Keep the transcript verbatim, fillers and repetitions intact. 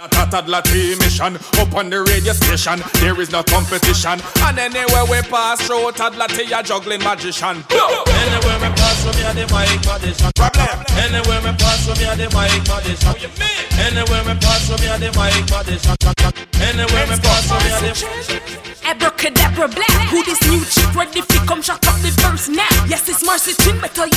Toddler team mission up on the radio station. There is no competition, and anywhere we pass through, Toddler T a juggling magician. Anywhere we pass through, me a the mic magician. Problem. Anywhere we pass through, me a the mic magician. What you mean? Anywhere we pass through, me a the mic magician. Anywhere we pass through, me a the Abracadabra black. Who this new chick ready fi come shut up the verse now? Yes, it's Mercy Chin, better